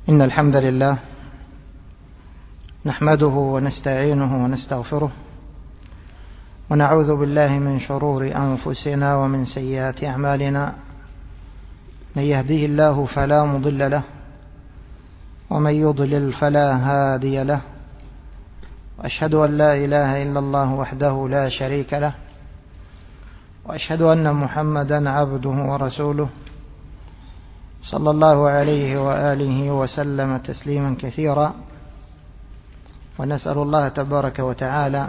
إن الحمد لله نحمده ونستعينه ونستغفره ونعوذ بالله من شرور أنفسنا ومن سيئات أعمالنا. من يهديه الله فلا مضل له ومن يضلل فلا هادي له، وأشهد أن لا إله إلا الله وحده لا شريك له، وأشهد أن محمدا عبده ورسوله صلى الله عليه وآله وسلم تسليما كثيرا. ونسأل الله تبارك وتعالى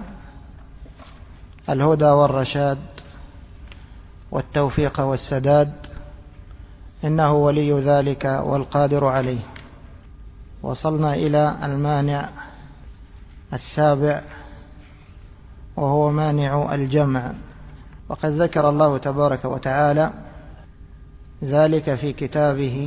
الهدى والرشاد والتوفيق والسداد، إنه ولي ذلك والقادر عليه. وصلنا إلى المانع السابع، وهو مانع الجمع، وقد ذكر الله تبارك وتعالى ذلك في كتابه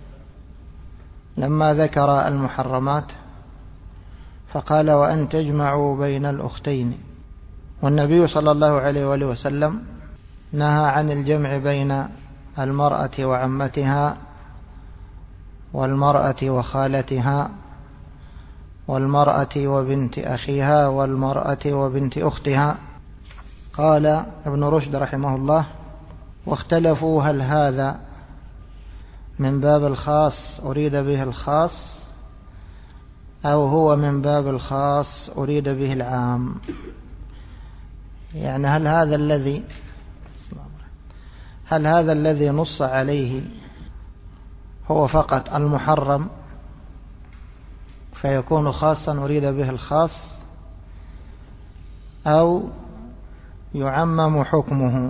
لما ذكر المحرمات، فقال: وأن تجمعوا بين الأختين. والنبي صلى الله عليه وآله وسلم نهى عن الجمع بين المرأة وعمتها، والمرأة وخالتها، والمرأة وبنت أخيها، والمرأة وبنت أختها. قال ابن رشد رحمه الله: واختلفوا هل هذا من باب الخاص أريد به الخاص، أو هو من باب الخاص أريد به العام. يعني هل هذا الذي نص عليه هو فقط المحرم فيكون خاصا أريد به الخاص، أو يعمم حكمه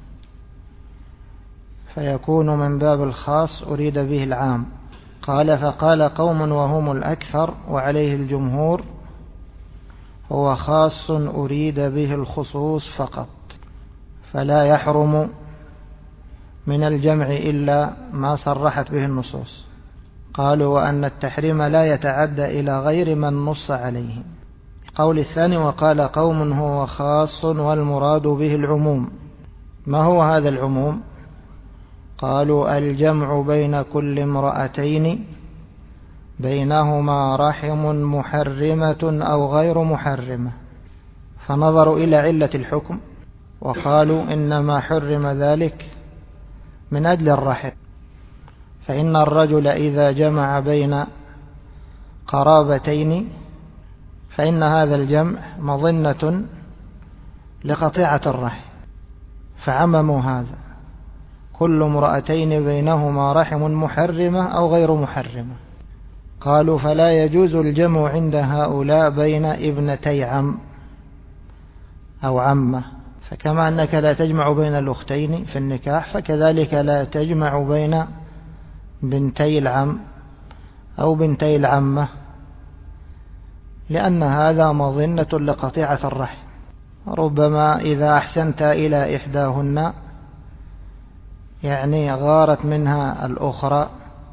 فيكون من باب الخاص أريد به العام. قال: فقال قوم وهم الأكثر وعليه الجمهور: هو خاص أريد به الخصوص فقط، فلا يحرم من الجمع إلا ما صرحت به النصوص. قالوا: وأن التحريم لا يتعدى إلى غير من نص عليه. القول الثاني: وقال قوم هو خاص والمراد به العموم. ما هو هذا العموم؟ قالوا: الجمع بين كل امرأتين بينهما رحم محرمة أو غير محرمة. فنظروا إلى علة الحكم وقالوا: إنما حرم ذلك من أجل الرحم، فإن الرجل إذا جمع بين قرابتين فإن هذا الجمع مظنة لقطيعة الرحم، فعمموا هذا: كل امرأتين بينهما رحم محرمة أو غير محرمة. قالوا: فلا يجوز الجمع عند هؤلاء بين ابنتي عم أو عمة، فكما أنك لا تجمع بين الأختين في النكاح، فكذلك لا تجمع بين بنتي العم أو بنتي العمة، لأن هذا مظنة لقطيعة الرحم. ربما إذا أحسنت إلى إحداهن يعني غارت منها الأخرى،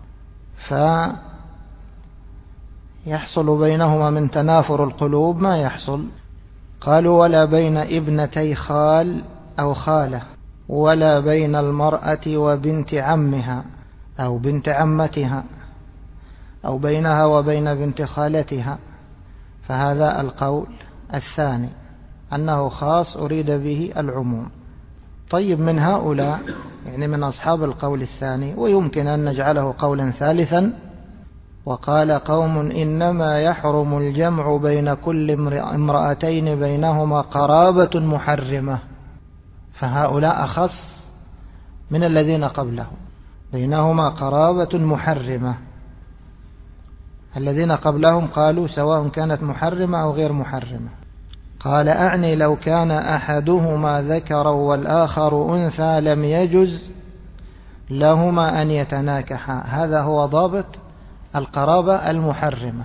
فيحصل بينهما من تنافر القلوب ما يحصل. قالوا: ولا بين ابنتي خال أو خالة، ولا بين المرأة وبنت عمها أو بنت عمتها، أو بينها وبين بنت خالتها. فهذا القول الثاني، أنه خاص أريد به العموم. طيب، من هؤلاء يعني من أصحاب القول الثاني، ويمكن أن نجعله قولا ثالثا: وقال قوم إنما يحرم الجمع بين كل امرأتين بينهما قرابة محرمة. فهؤلاء أخص من الذين قبلهم، بينهما قرابة محرمة. الذين قبلهم قالوا سواء كانت محرمة أو غير محرمة. قال: أعني لو كان أحدهما ذكرا والآخر أنثى لم يجز لهما أن يتناكحا. هذا هو ضابط القرابة المحرمة،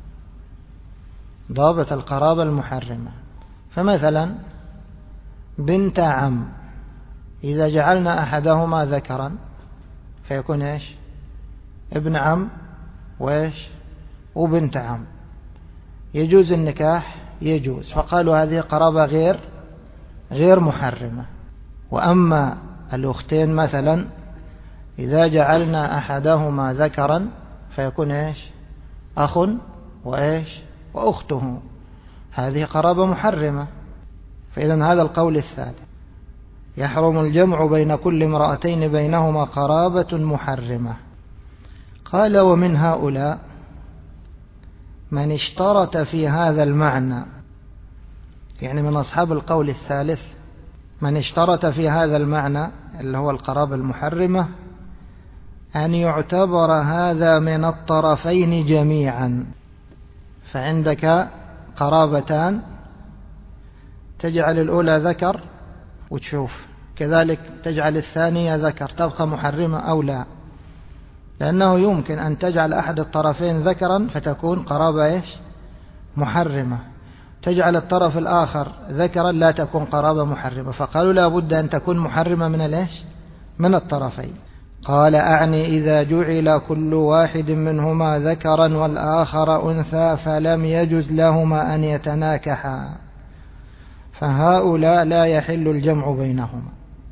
ضابط القرابة المحرمة. فمثلا بنت عم، إذا جعلنا أحدهما ذكرا فيكون إيش؟ ابن عم وإيش؟ وبنت عم. يجوز النكاح؟ يجوز. فقالوا هذه قرابة غير محرمة. وأما الأختين مثلا إذا جعلنا أحدهما ذكرا فيكون إيش؟ أخ وإيش؟ وأخته، هذه قرابة محرمة. فإذا هذا القول الثالث، يحرم الجمع بين كل امرأتين بينهما قرابة محرمة. قال ومن هؤلاء من اشترط في هذا المعنى، يعني من أصحاب القول الثالث من اشترط في هذا المعنى اللي هو القرابة المحرمة أن يعتبر هذا من الطرفين جميعا. فعندك قرابتان تجعل الأولى ذكر وتشوف، كذلك تجعل الثانية ذكر، تبقى محرمة أو لا؟ لأنه يمكن أن تجعل أحد الطرفين ذكرا فتكون قرابة إيش؟ محرمة، تجعل الطرف الآخر ذكرا لا تكون قرابة محرمة. فقالوا لا بد أن تكون محرمة من الإيش؟ من الطرفين. قال أعني إذا جعل كل واحد منهما ذكرا والآخر أنثى فلم يجز لهما أن يتناكحا، فهؤلاء لا يحل الجمع بينهما.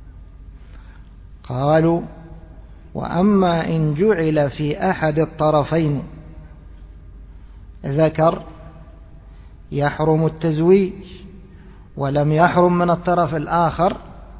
قالوا وأما إن جعل في أحد الطرفين ذكر يحرم التزويج ولم يحرم من الطرف الآخر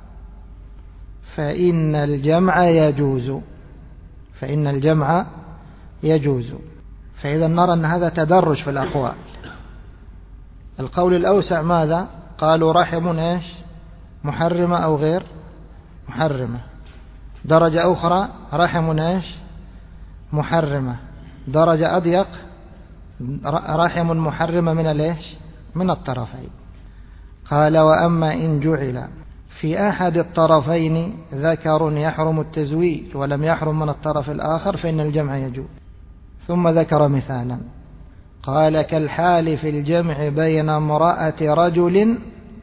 فإن الجمع يجوز، فإن الجمع يجوز. فإذا نرى أن هذا تدرج في الأقوال. القول الأوسع ماذا؟ قالوا رحم إيش؟ محرمة أو غير محرمة. درجة أخرى رحم إيش؟ محرمة. درجة أضيق رحم محرمة من الإيش؟ من الطرفين. قال وأما إن جعل في أحد الطرفين ذكر يحرم التزويج ولم يحرم من الطرف الآخر فإن الجمع يجوز. ثم ذكر مثالا قال كالحال في الجمع بين امرأة رجل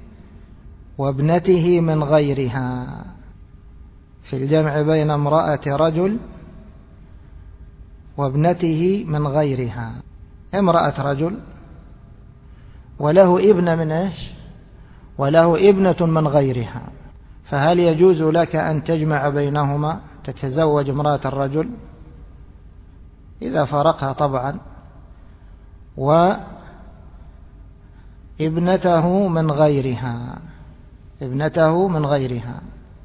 وابنته من غيرها. في الجمع بين امرأة رجل وابنته من غيرها، امرأة رجل وله ابن من إيش؟ وله ابنة من غيرها، فهل يجوز لك أن تجمع بينهما، تتزوج امرأة الرجل إذا فارقها طبعا وابنته من غيرها، ابنته من غيرها،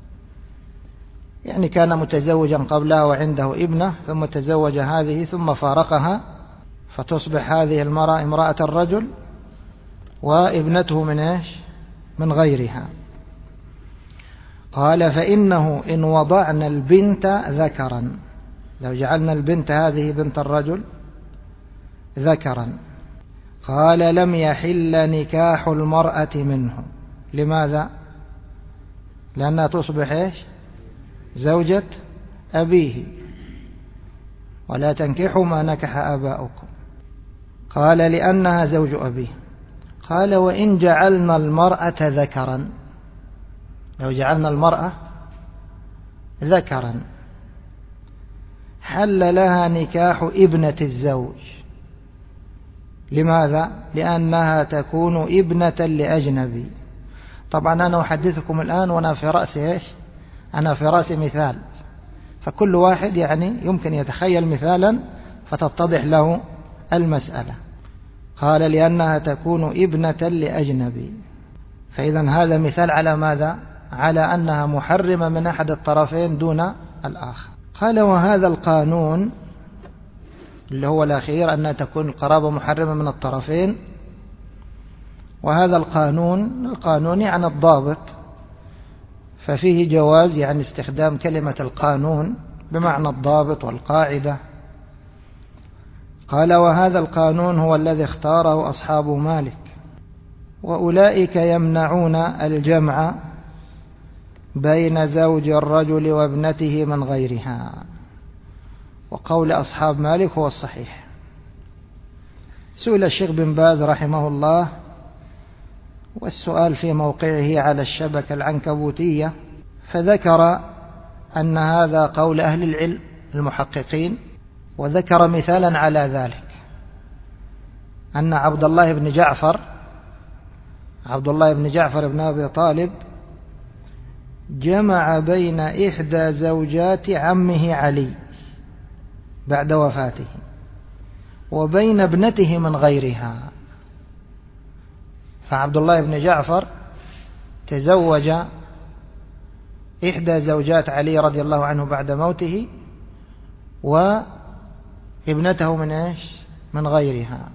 يعني كان متزوجا قبلها وعنده ابنة ثم تزوج هذه ثم فارقها فتصبح هذه المرأة امرأة الرجل وابنته من إيش؟ من غيرها. قال فإنه إن وضعنا البنت ذكرا، لو جعلنا البنت هذه بنت الرجل ذكرا، قال لم يحل نكاح المرأة منه. لماذا؟ لأنها تصبح إيش؟ زوجة أبيه، ولا تنكحوا ما نكح آباؤكم. قال لأنها زوج أبيه. قال وإن جعلنا المرأة ذكرا، لو جعلنا المرأة ذكرا حل لها نكاح ابنة الزوج. لماذا؟ لأنها تكون ابنة لأجنبي. طبعا أنا أحدثكم الآن وأنا في رأسي إيش؟ أنا في رأسي مثال، فكل واحد يعني يمكن يتخيل مثالا فتتضح له المسألة. قال لأنها تكون ابنة لأجنبي، فإذا هذا مثال على ماذا؟ على أنها محرمة من أحد الطرفين دون الآخر. قال وهذا القانون اللي هو الأخير أنها تكون القرابة محرمة من الطرفين، وهذا القانون يعني الضابط، ففيه جواز يعني استخدام كلمة القانون بمعنى الضابط والقاعدة. قال وهذا القانون هو الذي اختاره أصحاب مالك، وأولئك يمنعون الجمع بين زوج الرجل وابنته من غيرها، وقول أصحاب مالك هو الصحيح. سئل الشيخ بن باز رحمه الله، والسؤال في موقعه على الشبكة العنكبوتية، فذكر أن هذا قول أهل العلم المحققين، وذكر مثالا على ذلك أن عبد الله بن جعفر بن أبي طالب جمع بين إحدى زوجات عمه علي، بعد وفاته، وبين ابنته من غيرها. فعبد الله بن جعفر تزوج إحدى زوجات علي رضي الله عنه بعد موته، وابنته من إيش؟ من غيرها،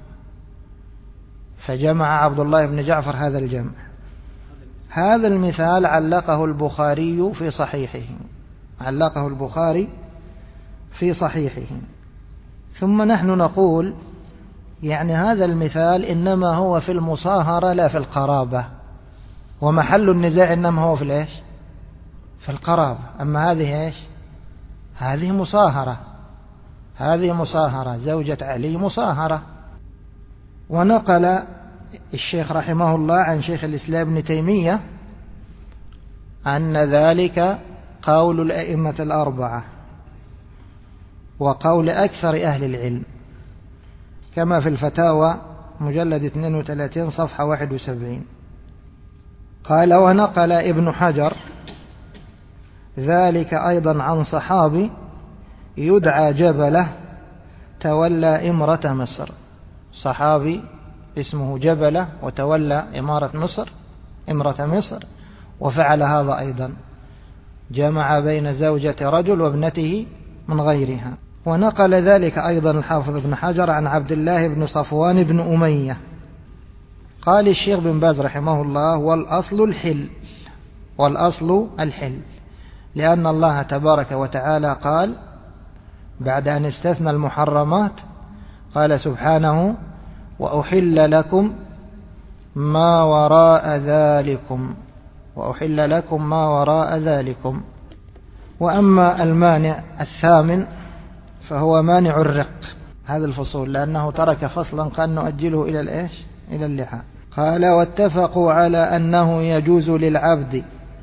فجمع عبد الله بن جعفر هذا الجمع. هذا المثال علقه البخاري في صحيحه، علقه البخاري في صحيحه. ثم نحن نقول يعني هذا المثال إنما هو في المصاهرة لا في القرابة، ومحل النزاع إنما هو في الإيش؟ في القرابة. أما هذه إيش؟ هذه مصاهرة، هذه مصاهرة، زوجة علي مصاهرة. ونقل الشيخ رحمه الله عن شيخ الإسلام ابن تيمية أن ذلك قول الأئمة الأربعة وقول أكثر أهل العلم، كما في الفتاوى مجلد 32 صفحة 71. قال: ونقل ابن حجر ذلك أيضا عن صحابي يدعى جبلة تولى إمرة مصر. صحابي اسمه جبلة وتولى إمرة مصر، وفعل هذا أيضا، جمع بين زوجة رجل وابنته من غيرها. ونقل ذلك أيضا الحافظ ابن حجر عن عبد الله بن صفوان بن أمية. قال الشيخ بن باز رحمه الله: والأصل الحل، لأن الله تبارك وتعالى قال بعد أن استثنى المحرمات، قال سبحانه: وأحل لكم ما وراء ذلكم. وأما المانع الثامن فهو مانع الرق، هذا الفصول، لأنه ترك فصلا قال نؤجله إلى اللحى. قال: واتفقوا على أنه يجوز للعبد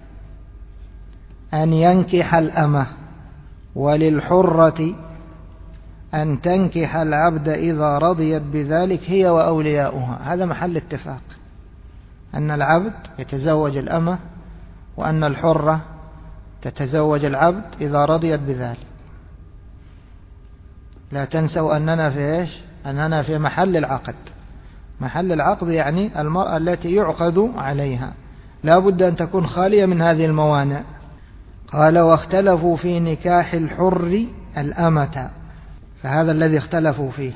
أن ينكح الأمة، وللحرة أن تنكح العبد إذا رضيت بذلك هي وأولياؤها. هذا محل اتفاق، أن العبد يتزوج الأمة، وأن الحرة تتزوج العبد إذا رضيت بذلك. لا تنسوا أننا في محل العقد. محل العقد يعني المرأة التي يعقد عليها لا بد أن تكون خالية من هذه الموانع. قال: واختلفوا في نكاح الحر الأمة، فهذا الذي اختلفوا فيه.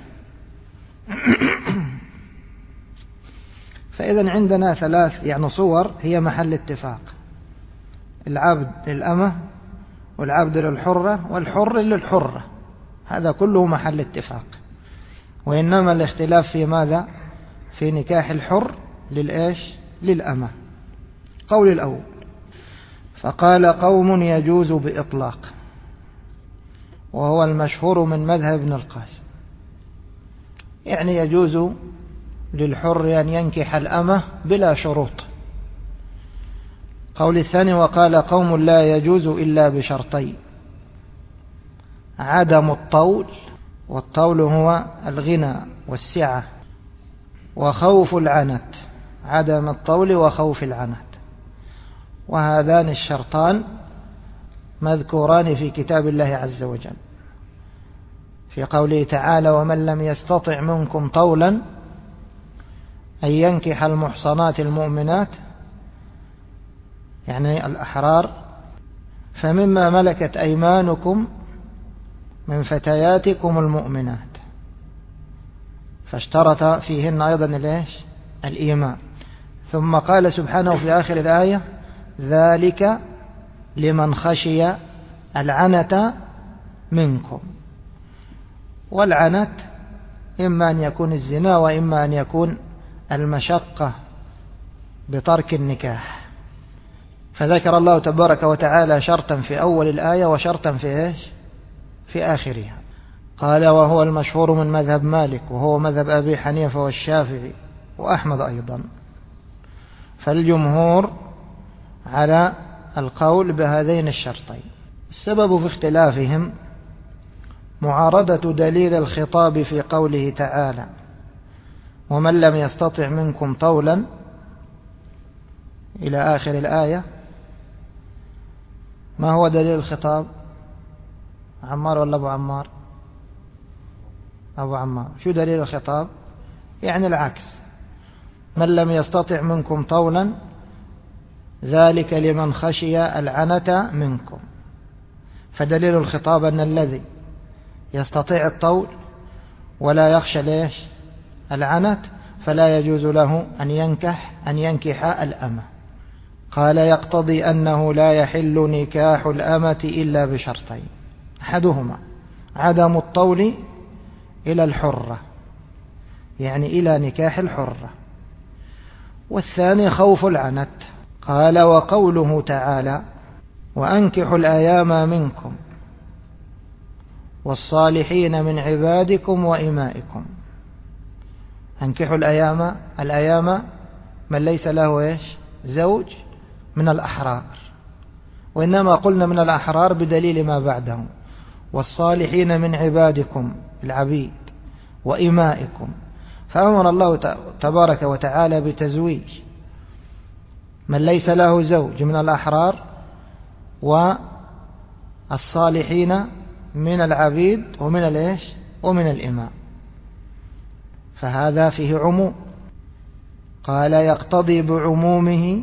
فإذا عندنا ثلاث صور هي محل اتفاق: العبد للأمة، والعبد للحرة، والحر للحرة. هذا كله محل اتفاق، وإنما الاختلاف في ماذا؟ في نكاح الحر للأمة. قول الأول: فقال قوم يجوز بإطلاق، وهو المشهور من مذهب ابن القاسم، يعني يجوز للحر أن ينكح الأمة بلا شروط. قول الثاني: وقال قوم لا يجوز إلا بشرطين: عدم الطول، والطول هو الغنى والسعة، وخوف العنت، عدم الطول وخوف العنت. وهذان الشرطان مذكوران في كتاب الله عز وجل في قوله تعالى: ومن لم يستطع منكم طولا أن ينكح المحصنات المؤمنات، يعني الأحرار، فمما ملكت أيمانكم من فتياتكم المؤمنات. فاشترط فيهن أيضا الإيمان. ثم قال سبحانه في آخر الآية: ذلك لمن خشي العنة منكم. والعنت إما أن يكون الزنا، وإما أن يكون المشقة بترك النكاح. فذكر الله تبارك وتعالى شرطا في أول الآية وشرطا في آخرها. قال: وهو المشهور من مذهب مالك، وهو مذهب أبي حنيفة والشافعي وأحمد أيضا. فالجمهور على القول بهذين الشرطين. السبب في اختلافهم معارضة دليل الخطاب في قوله تعالى: ومن لم يستطع منكم طولا إلى آخر الآية. ما هو دليل الخطاب؟ عمار ولا أبو عمار؟ أبو عمار، شو دليل الخطاب؟ يعني العكس، من لم يستطع منكم طولا ذلك لمن خشي العنة منكم. فدليل الخطاب أن الذي يستطيع الطول ولا يخشى ليش العنت فلا يجوز له أن ينكح الأمة. قال يقتضي أنه لا يحل نكاح الأمة إلا بشرطين، أحدهما عدم الطول إلى الحرة، يعني إلى نكاح الحرة، والثاني خوف العنت. قال وقوله تعالى وأنكحوا الأيام منكم والصالحين من عبادكم وإمائكم. أنكحوا الأيام من ليس له زوج من الأحرار، وإنما قلنا من الأحرار بدليل ما بعده، والصالحين من عبادكم العبيد وإمائكم، فأمر الله تبارك وتعالى بتزويج من ليس له زوج من الأحرار والصالحين من العبيد ومن الإماء، فهذا فيه عموم. قال يقتضي بعمومه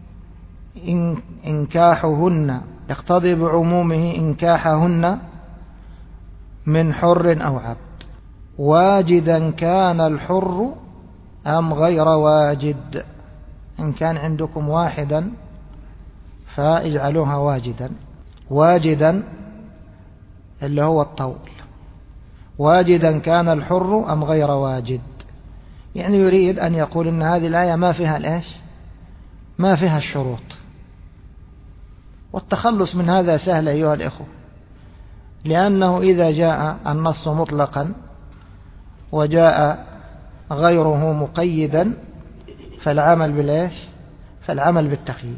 إنكاحهن من حر أو عبد، واجدا كان الحر أم غير واجد. إن كان عندكم واحدا فاجعلوها واجدا اللي هو الطول، واجدا كان الحر أم غير واجد. يعني يريد أن يقول إن هذه الآية ما فيها الشروط، والتخلص من هذا سهل أيها الإخوة، لأنه إذا جاء النص مطلقا وجاء غيره مقيدا فالعمل بالتقييد.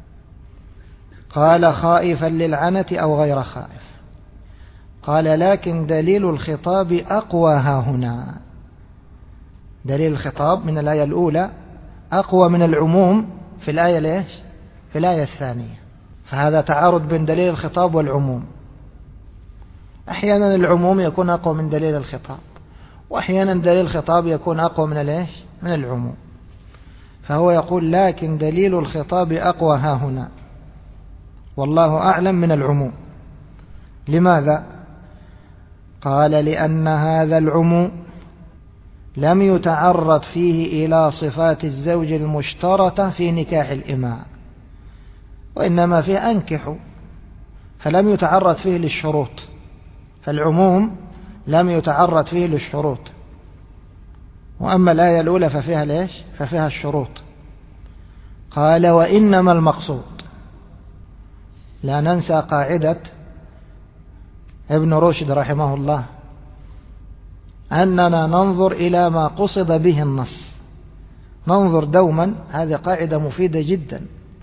قال خائفا للعنة أو غير خائف. قال لكن دليل الخطاب أقوى هنا، دليل الخطاب من الآية الأولى أقوى من العموم في الآية الثانية، فهذا تعارض بين دليل الخطاب والعموم. أحيانا العموم يكون أقوى من دليل الخطاب، وأحيانا دليل الخطاب يكون أقوى من العموم. فهو يقول لكن دليل الخطاب أقوى هنا والله أعلم من العموم. لماذا؟ قال لأن هذا العموم لم يتعرض فيه إلى صفات الزوج المشترطة في نكاح الإماء، وإنما فيه أنكحوا، فلم يتعرض فيه للشروط، فالعموم لم يتعرض فيه للشروط. وأما الآية الأولى ففيها الشروط. قال وإنما المقصود، لا ننسى قاعدة ابن رشد رحمه الله، أننا ننظر إلى ما قصد به النص، ننظر دوما، هذه قاعدة مفيدة جدا.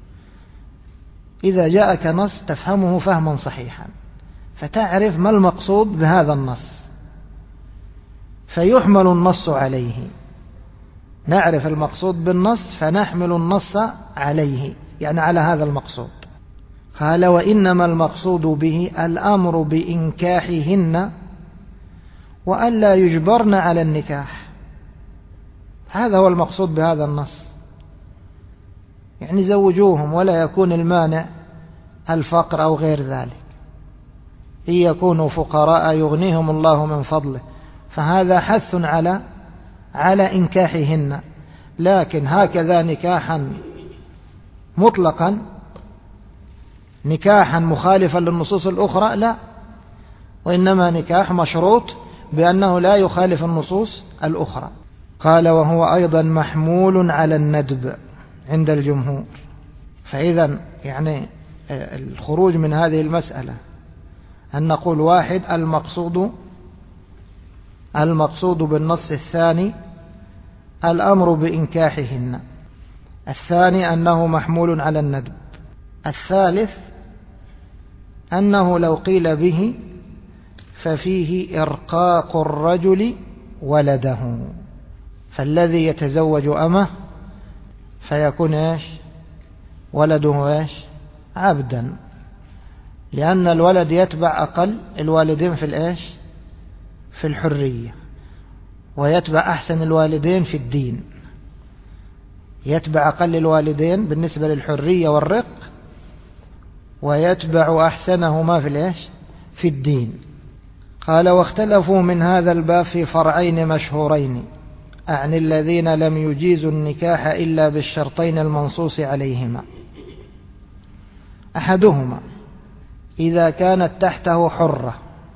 إذا جاءك نص تفهمه فهما صحيحا، فتعرف ما المقصود بهذا النص، فيحمل النص عليه. نعرف المقصود بالنص فنحمل النص عليه، يعني على هذا المقصود. قال وإنما المقصود به الأمر بإنكاحهن وألا يجبرن على النكاح، هذا هو المقصود بهذا النص. يعني زوجوهم ولا يكون المانع الفقر أو غير ذلك، إن يكونوا فقراء يغنيهم الله من فضله، فهذا حث على إنكاحهن. لكن هكذا نكاحا مطلقا، نكاحا مخالفا للنصوص الأخرى، لا، وإنما نكاح مشروط بأنه لا يخالف النصوص الأخرى. قال وهو أيضا محمول على الندب عند الجمهور. فإذا يعني الخروج من هذه المسألة أن نقول واحد المقصود بالنص الثاني الأمر بإنكاحهن، الثاني أنه محمول على الندب، الثالث أنه لو قيل به ففيه إرقاق الرجل ولده، فالذي يتزوج أمه فيكون ولده عبدا، لأن الولد يتبع أقل الوالدين في الحرية. ويتبع أحسن الوالدين في الدين، يتبع أقل الوالدين بالنسبة للحرية والرق، ويتبع أحسنهما في الدين. قال واختلفوا من هذا الباب في فرعين مشهورين عن الذين لم يجيزوا النكاح إلا بالشرطين المنصوص عليهما. أحدهما إذا كانت تحته حرة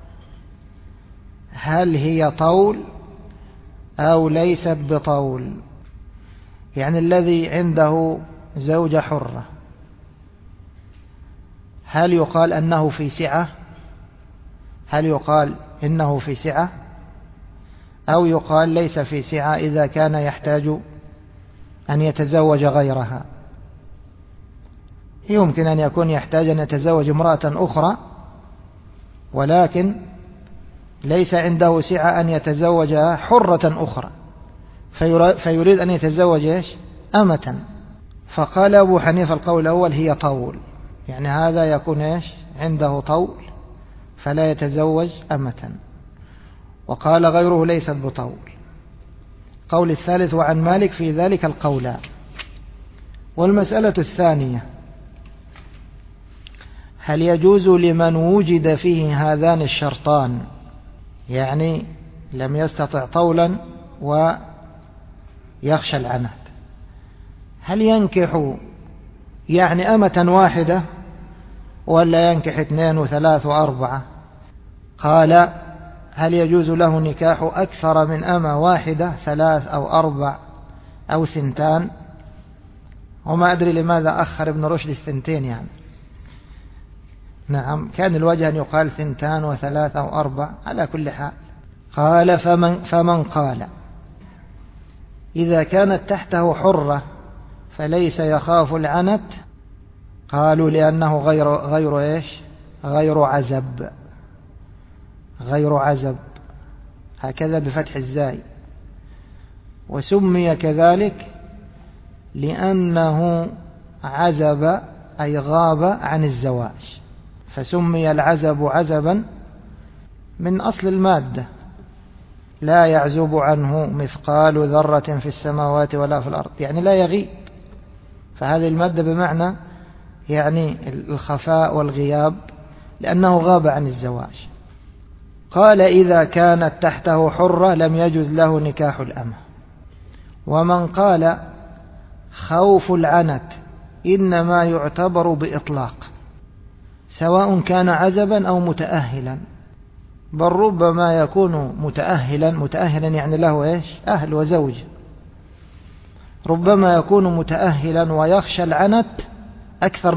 هل هي طول أو ليست بطول؟ يعني الذي عنده زوجة حرة هل يقال أنه في سعة؟ هل يقال إنه في سعة أو يقال ليس في سعة إذا كان يحتاج أن يتزوج غيرها؟ يمكن أن يكون يحتاج أن يتزوج امرأة أخرى ولكن ليس عنده سعة أن يتزوج حرة أخرى، فيريد أن يتزوج أمة. فقال أبو حنيفة القول الأول هي طول، يعني هذا يكون عنده طول فلا يتزوج أمة. وقال غيره ليست بطول. قول الثالث وعن مالك في ذلك القولان. والمسألة الثانية هل يجوز لمن وجد فيه هذان الشرطان، يعني لم يستطع طولا ويخشى العنت، هل ينكح يعني أمة واحدة ولا ينكح 2 و3 و4؟ قال هل يجوز له نكاح أكثر من أمة واحدة 3 أو 4 أو 2؟ وما أدري لماذا أخر ابن رشد 2 يعني. نعم كان الوجه أن يقال 2 و3 أو 4 على كل حال. قال فمن قال إذا كانت تحته حرة فليس يخاف العنت، قالوا لأنه غير عزب هكذا بفتح الزاي، وسمي كذلك لأنه عزب أي غاب عن الزواج، فسمي العزب عزبا من أصل المادة لا يعزب عنه مثقال ذرة في السماوات ولا في الأرض، يعني لا يغيب، فهذه المادة بمعنى يعني الخفاء والغياب لأنه غاب عن الزواج. قال إذا كانت تحته حرة لم يجوز له نكاح الأمة. ومن قال خوف العنت إنما يعتبر بإطلاق سواء كان عزبا أو متأهلا، بل ربما يكون متأهلا يعني له أهل وزوج، ربما يكون متأهلا ويخشى العنت أكثر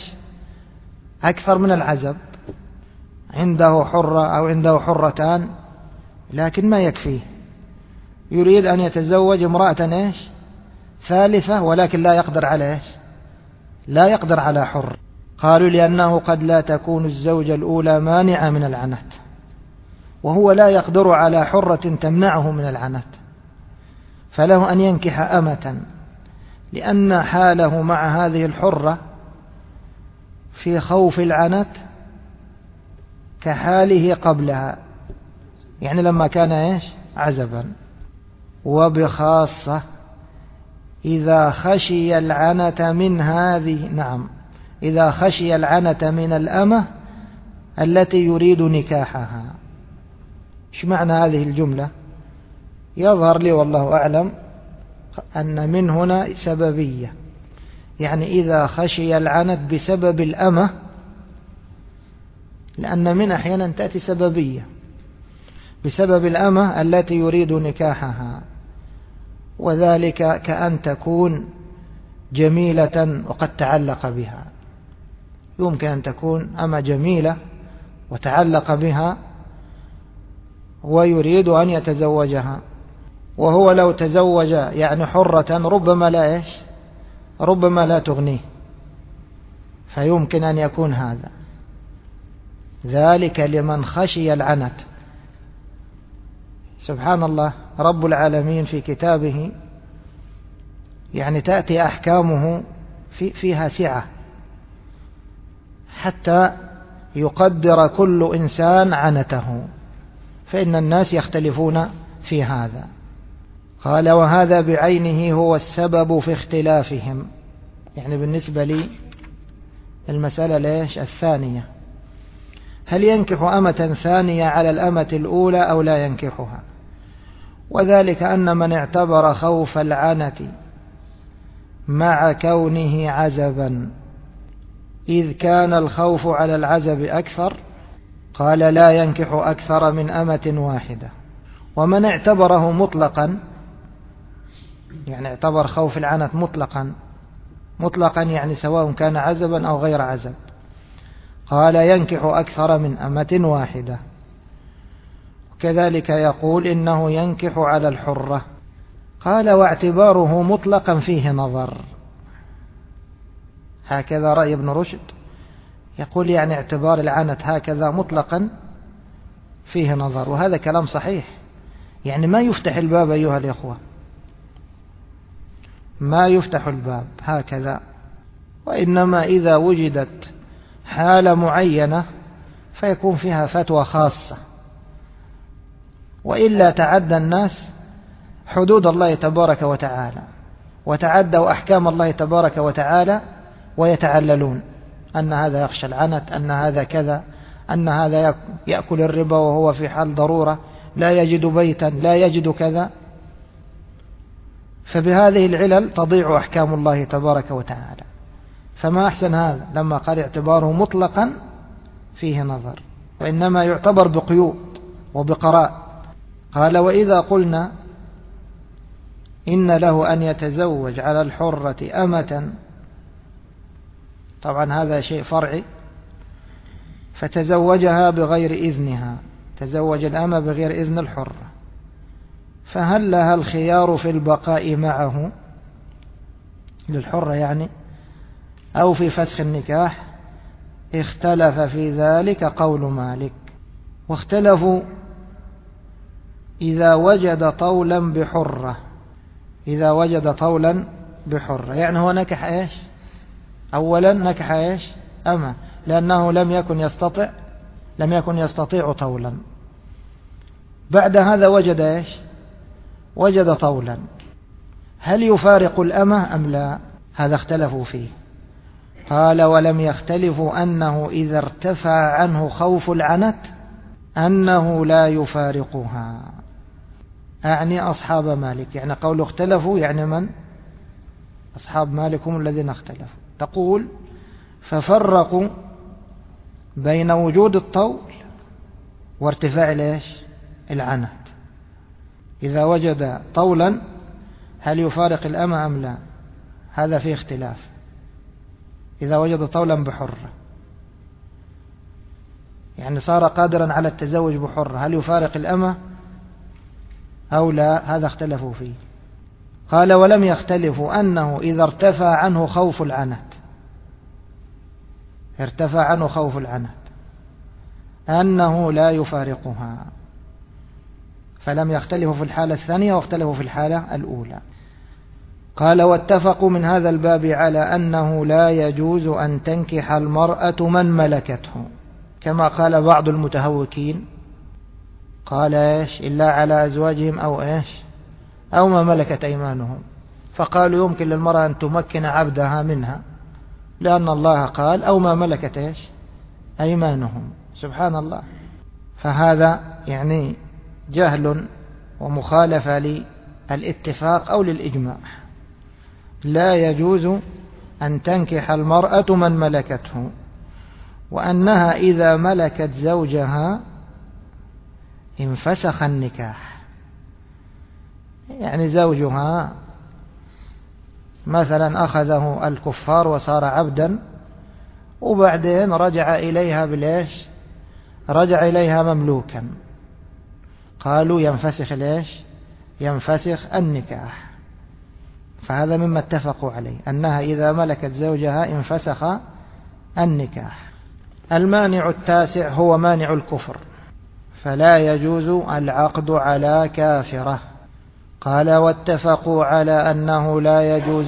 من العزب، عنده حرة أو عنده حرتان لكن ما يكفيه، يريد أن يتزوج امرأة ثالثة ولكن لا يقدر على حر. قالوا لأنه قد لا تكون الزوجة الأولى مانعة من العنت، وهو لا يقدر على حرة تمنعه من العنت، فله أن ينكح أمة، لأن حاله مع هذه الحرة في خوف العنت كحاله قبلها، يعني لما كان عزبا. وبخاصة إذا خشي العنت من الأمة التي يريد نكاحها. ايش معنى هذه الجملة؟ يظهر لي والله أعلم أن من هنا سببية، يعني إذا خشي العنت بسبب الأمة، لأن من أحيانا تأتي سببية بسبب الأمة التي يريد نكاحها، وذلك كأن تكون جميلة وقد تعلق بها، يمكن أن تكون أمة جميلة وتعلق بها ويريد أن يتزوجها، وهو لو تزوج يعني حرة ربما لا تغنيه، فيمكن أن يكون هذا ذلك لمن خشي العنت. سبحان الله، رب العالمين في كتابه يعني تأتي أحكامه فيها سعة حتى يقدر كل إنسان عنته، فإن الناس يختلفون في هذا. قال وهذا بعينه هو السبب في اختلافهم، يعني بالنسبة لي المسألة ليش الثانية، هل ينكح أمة ثانية على الأمة الأولى أو لا ينكحها؟ وذلك أن من اعتبر خوف العنة مع كونه عزبا إذ كان الخوف على العزب أكثر قال لا ينكح أكثر من أمة واحدة. ومن اعتبره مطلقا، يعني اعتبر خوف العنة مطلقا يعني سواء كان عزبا أو غير عزب، قال ينكح أكثر من أمة واحدة. كذلك يقول إنه ينكح على الحرة. قال واعتباره مطلقا فيه نظر. هكذا رأي ابن رشد، يقول يعني اعتبار العنة هكذا مطلقا فيه نظر، وهذا كلام صحيح، يعني ما يفتح الباب أيها الإخوة، ما يفتح الباب هكذا، وإنما إذا وجدت حالة معينة فيكون فيها فتوى خاصة، وإلا تعدى الناس حدود الله تبارك وتعالى وتعدوا أحكام الله تبارك وتعالى ويتعللون أن هذا يخشى العنت، أن هذا كذا، أن هذا يأكل الربا وهو في حال ضرورة لا يجد بيتا لا يجد كذا. فبهذه العلل تضيع أحكام الله تبارك وتعالى. فما أحسن هذا لما قال اعتباره مطلقا فيه نظر، وإنما يعتبر بقيود وبقراء. قال وإذا قلنا إن له أن يتزوج على الحرة أمة، طبعا هذا شيء فرعي، فتزوجها بغير إذنها، تزوج الأمة بغير إذن الحرة، فهل لها الخيار في البقاء معه للحرة يعني أو في فسخ النكاح؟ اختلف في ذلك قول مالك، واختلفوا إذا وجد طولا بحرة. إذا وجد طولا بحرة يعني هو نكح إيش؟ أولا نكح إيش؟ أما لأنه لم يكن يستطيع طولا. بعد هذا وجد إيش؟ وجد طولا، هل يفارق الأمة أم لا؟ هذا اختلفوا فيه. قال ولم يختلفوا أنه إذا ارتفع عنه خوف العنت أنه لا يفارقها، أعني أصحاب مالك، يعني قول اختلفوا يعني من؟ أصحاب مالك هم الذين اختلفوا. تقول ففرقوا بين وجود الطول وارتفاع ليش؟ العنت. إذا وجد طولا هل يفارق الأمة أم لا؟ هذا فيه اختلاف. إذا وجد طولا بحرة يعني صار قادرا على التزوج بحرة، هل يفارق الأمة أو لا؟ هذا اختلفوا فيه. قال ولم يختلفوا أنه إذا ارتفع عنه خوف العنت أنه لا يفارقها، فلم يختلفوا في الحالة الثانية واختلفوا في الحالة الأولى. قال واتفقوا من هذا الباب على أنه لا يجوز أن تنكح المرأة من ملكته، كما قال بعض المتهوكين، قال إيش؟ إلا على أزواجهم أو إيش؟ أو ما ملكت أيمانهم، فقالوا يمكن للمرأة أن تمكن عبدها منها، لأن الله قال أو ما ملكت إيش؟ أيمانهم. سبحان الله. فهذا يعني جهل ومخالفة للاتفاق أو للإجماع. لا يجوز أن تنكح المرأة من ملكته، وأنها إذا ملكت زوجها انفسخ النكاح. يعني زوجها مثلا أخذه الكفار وصار عبدا، وبعدين رجع إليها بالإيش؟ رجع إليها مملوكا، قالوا ينفسخ الإيش؟ ينفسخ النكاح. فهذا مما اتفقوا عليه، أنها إذا ملكت زوجها انفسخ النكاح. المانع التاسع هو مانع الكفر، فلا يجوز العقد على كافرة. قال واتفقوا على أنه لا يجوز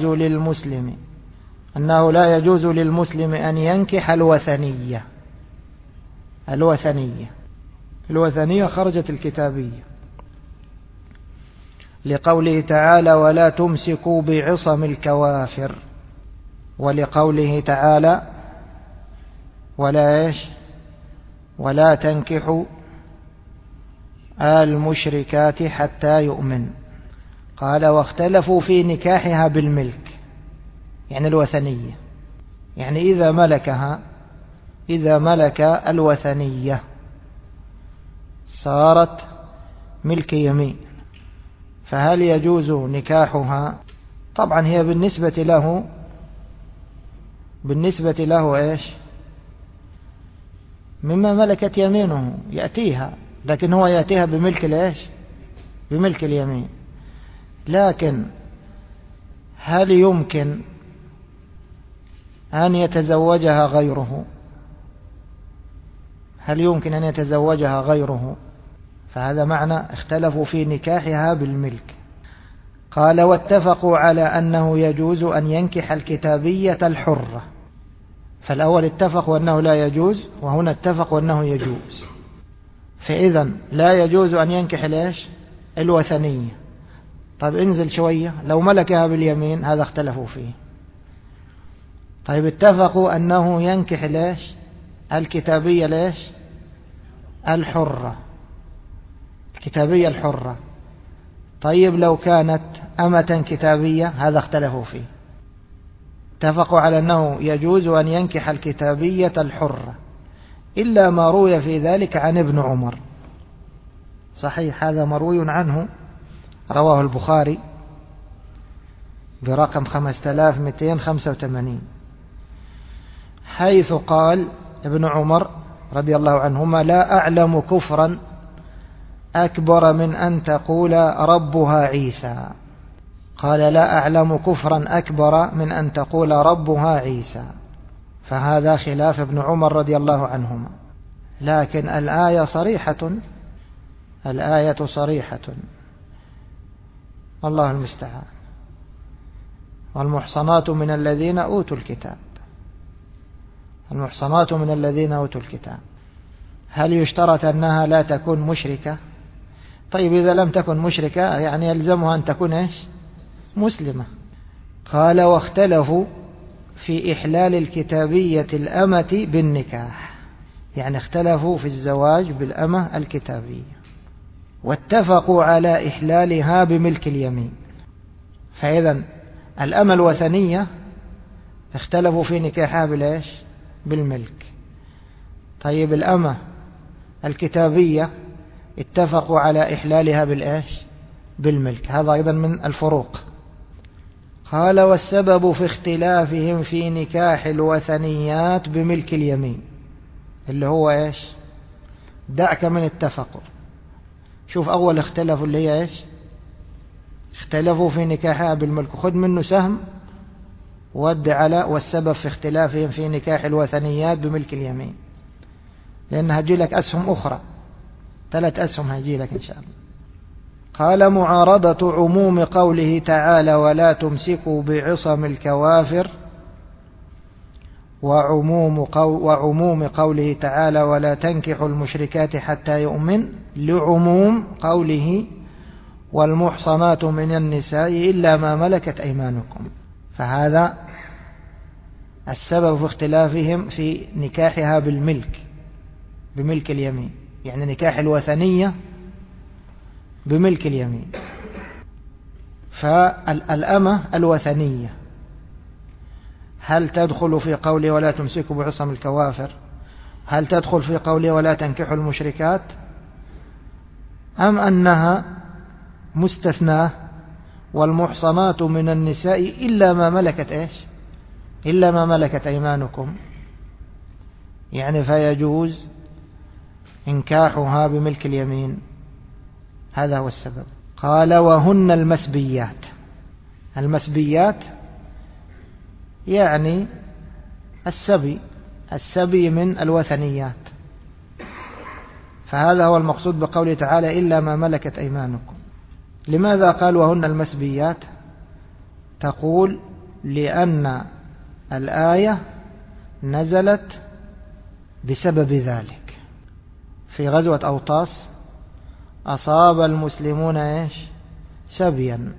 للمسلم أن ينكح الوثنية. الوثنية خرجت الكتابية، لقوله تعالى ولا تمسكوا بعصم الكوافر، ولقوله تعالى ولا تنكحوا المشركات حتى يؤمن. قال واختلفوا في نكاحها بالملك، يعني الوثنية، يعني إذا ملك الوثنية صارت ملك يمين، فهل يجوز نكاحها؟ طبعا هي بالنسبة له مما ملكت يمينه يأتيها، لكن هو يأتيها بملك اليمين. لكن هل يمكن أن يتزوجها غيره؟ فهذا معنى اختلفوا في نكاحها بالملك. قال واتفقوا على أنه يجوز أن ينكح الكتابية الحرة. فالأول اتفقوا أنه لا يجوز، وهنا اتفقوا أنه يجوز. فإذا لا يجوز أن ينكح الوثنية. طيب انزل شوية، لو ملكها باليمين هذا اختلفوا فيه. طيب اتفقوا أنه ينكح الكتابية الحرة. طيب لو كانت أمة كتابية هذا اختلفوا فيه. اتفقوا على أنه يجوز أن ينكح الكتابية الحرة، إلا ما روي في ذلك عن ابن عمر. صحيح هذا مروي عنه، رواه البخاري برقم 5285، حيث قال ابن عمر رضي الله عنهما لا أعلم كفرا أكبر من أن تقول ربها عيسى. قال لا أعلم كفرا أكبر من أن تقول ربها عيسى. فهذا خلاف ابن عمر رضي الله عنهما. لكن الآية صريحة، الله المستعان. والمحصنات من الذين أوتوا الكتاب. هل يشترط أنها لا تكون مشركة؟ طيب إذا لم تكن مشركة يعني يلزمها أن تكون مسلمة. قال واختلفوا في إحلال الكتابية الأمة بالنكاح، يعني اختلفوا في الزواج بالأمة الكتابية، واتفقوا على إحلالها بملك اليمين. فإذا الأمة الوثنية اختلفوا في نكاحها بالملك. طيب الأمة الكتابية اتفقوا على إحلالها بالملك. هذا أيضا من الفروق. قال والسبب في اختلافهم في نكاح الوثنيات بملك اليمين اللي هو دعك من اتفقوا. شوف أول اختلفوا اللي هي اختلفوا في نكاحها بالملك، خذ منه سهم ود على والسبب في اختلافهم في نكاح الوثنيات بملك اليمين، لأن هجي لك أسهم أخرى، 3 أسهم هجي لك إن شاء الله. قال معارضة عموم قوله تعالى ولا تمسكوا بعصم الكوافر وعموم قوله تعالى ولا تنكحوا المشركات حتى يؤمن لعموم قوله والمحصنات من النساء إلا ما ملكت أيمانكم. فهذا السبب في اختلافهم في نكاحها بملك اليمين، يعني نكاح الوثنية بملك اليمين. فالأمة الوثنية هل تدخل في قوله ولا تمسكوا بعصم الكوافر؟ هل تدخل في قوله ولا تنكحوا المشركات؟ أم أنها مستثناة والمحصنات من النساء إلا ما ملكت إلا ما ملكت أيمانكم، يعني فيجوز إنكاحها بملك اليمين. هذا هو السبب. قال وهن المسبيات يعني السبي من الوثنيات. فهذا هو المقصود بقوله تعالى إلا ما ملكت أيمانكم. لماذا قال وهن المسبيات؟ تقول لأن الآية نزلت بسبب ذلك. في غزوة أوطاس أصاب المسلمون سبيا،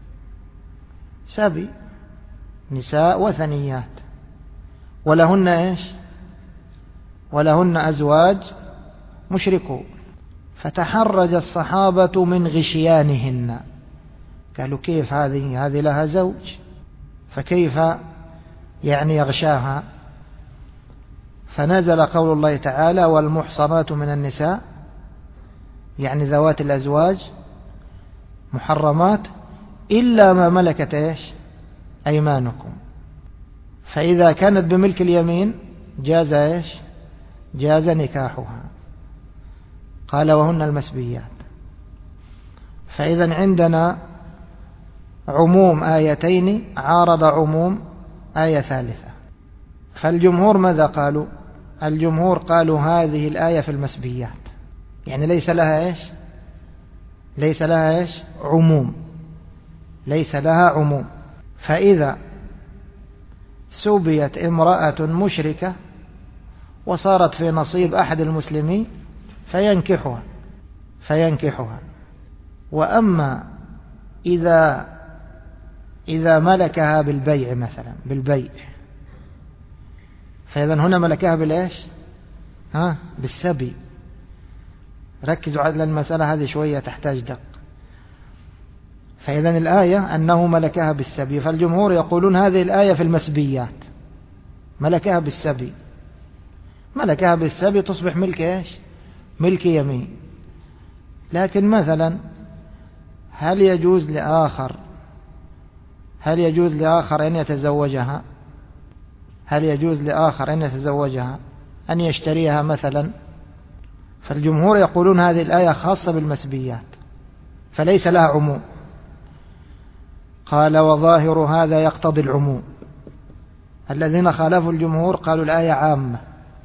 سبي، نساء وثنيات، ولهن إيش؟ ولهن أزواج مشركون. فتحرج الصحابة من غشيانهن، قالوا كيف هذه لها زوج، فكيف يعني يغشاها؟ فنزل قول الله تعالى: والمحصنات من النساء، يعني ذوات الأزواج محرمات إلا ما ملكت إيش؟ أيمانكم. فإذا كانت بملك اليمين جاز إيش؟ جاز نكاحها. قال: وهن المسبيات. فإذا عندنا عموم آيتين عارض عموم آية ثالثة. فالجمهور ماذا قالوا؟ الجمهور قالوا هذه الآية في المسبيات، يعني ليس لها إيش؟ ليس لها إيش؟ عموم، ليس لها عموم. فإذا سبيت امرأة مشركة وصارت في نصيب أحد المسلمين فينكحها. وأما إذا ملكها بالبيع مثلا، بالبيع، فإذا هنا ملكها بالإيش؟ بالسبي. ركزوا على المسألة هذه شوية، تحتاج دق. فإذا الآية أنه ملكها بالسبي، فالجمهور يقولون هذه الآية في المسبيات، ملكها بالسبي. ملكها بالسبي تصبح ملك إيش؟ ملك يمين. لكن مثلا هل يجوز لآخر أن يتزوجها؟ هل يجوز لآخر أن يتزوجها، أن يشتريها مثلا؟ فالجمهور يقولون هذه الآية خاصة بالمسبيات فليس لها عموم. قال: وظاهر هذا يقتضي العموم. الذين خالفوا الجمهور قالوا الآية عامة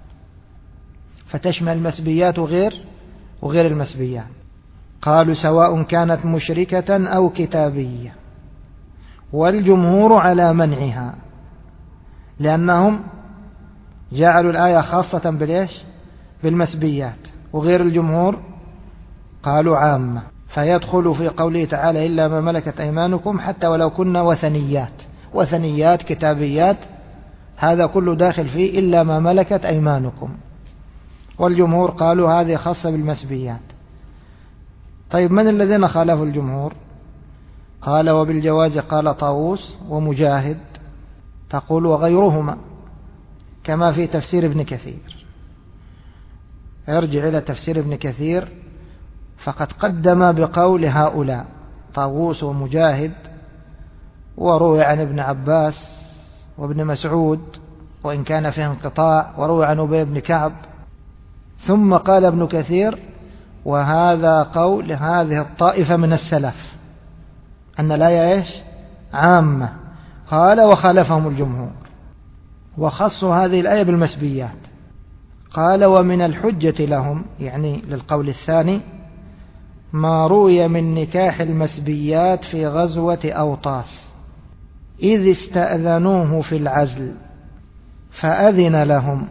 فتشمل المسبيات وغير المسبيات. قالوا: سواء كانت مشركة أو كتابية. والجمهور على منعها، لأنهم جعلوا الآية خاصة بالإيش؟ بالمسبيات. وغير الجمهور قالوا عامة، فيدخل في قوله تعالى: إلا ما ملكت أيمانكم، حتى ولو كنا وثنيات كتابيات، هذا كله داخل فيه إلا ما ملكت أيمانكم. والجمهور قالوا هذه خاصة بالمسبيات. طيب من الذين خالفوا الجمهور؟ قال: وبالجواز قال طاووس ومجاهد، تقول وغيرهما، كما في تفسير ابن كثير. ارجع إلى تفسير ابن كثير، فقد قدم بقول هؤلاء طاووس ومجاهد، وروي عن ابن عباس وابن مسعود وإن كان فيه انقطاع، وروي عن أبي بن كعب. ثم قال ابن كثير: وهذا قول هذه الطائفة من السلف أن الآية إيش؟ عامة. قال: وخالفهم الجمهور وخصوا هذه الآية بالمسبيات. قال: ومن الحجة لهم، يعني للقول الثاني، ما روي من نكاح المسبيات في غزوة أوطاس، إذ استأذنوه في العزل فأذن لهم.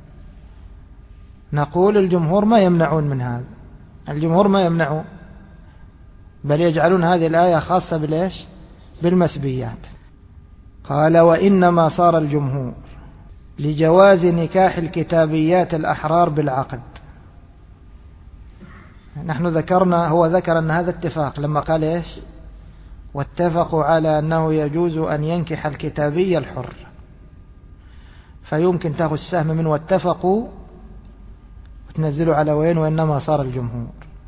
نقول الجمهور ما يمنعون من هذا، الجمهور ما يمنعون، بل يجعلون هذه الآية خاصة بالإيش؟ بالمسبيات. قال: وإنما صار الجمهور لجواز نكاح الكتابيات الأحرار بالعقد. نحن هو ذكر أن هذا اتفاق، لما قال إيش؟ واتفقوا على أنه يجوز أن ينكح الكتابي الحر، فيمكن تأخذ السهم من واتفقوا وتنزلوا على وين؟ وإنما صار الجمهور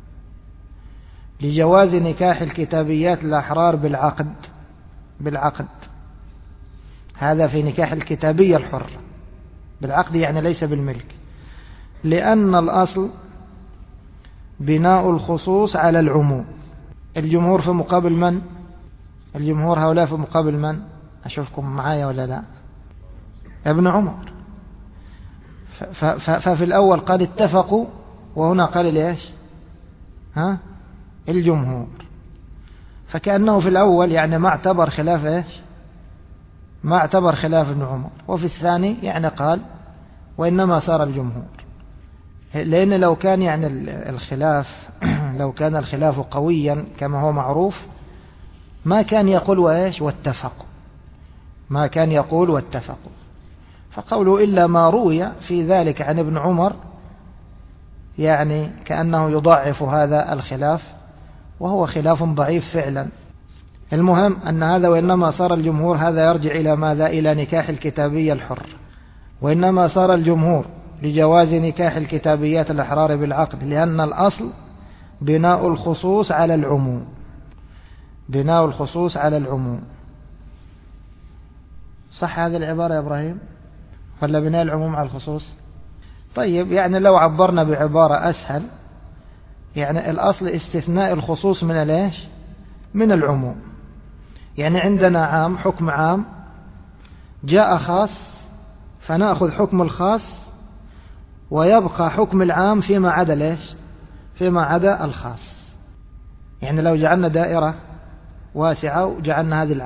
لجواز نكاح الكتابيات الأحرار بالعقد. هذا في نكاح الكتابية الحر بالعقد، يعني ليس بالملك، لأن الأصل بناء الخصوص على العموم. الجمهور في مقابل من؟ الجمهور هؤلاء في مقابل من؟ أشوفكم معايا ولا لا؟ ابن عمر. ففي الأول قال اتفقوا، وهنا قال ليش؟ الجمهور. فكأنه في الأول يعني ما اعتبر خلاف إيش؟ ما اعتبر خلاف ابن عمر. وفي الثاني يعني قال وإنما صار الجمهور، لأن لو كان يعني الخلاف لو كان الخلاف قويا كما هو معروف ما كان يقول وإيش واتفقوا، ما كان يقول واتفقوا. فقوله إلا ما روي في ذلك عن ابن عمر يعني كأنه يضعف هذا الخلاف، وهو خلاف ضعيف فعلا. المهم أن هذا وإنما صار الجمهور، هذا يرجع إلى ماذا؟ إلى نكاح الكتابية الحر. وإنما صار الجمهور لجواز نكاح الكتابيات الأحرار بالعقد، لأن الأصل بناء الخصوص على العموم، بناء الخصوص على العموم. صح هذه العبارة يا إبراهيم ولا بناء العموم على الخصوص؟ طيب يعني لو عبرنا بعبارة أسهل، يعني الأصل استثناء الخصوص من الإيش؟ من العموم. يعني عندنا عام، حكم عام، جاء خاص فنأخذ حكم الخاص ويبقى حكم العام فيما عدا ليش؟ فيما عدا الخاص. يعني لو جعلنا دائرة واسعة وجعلنا هذه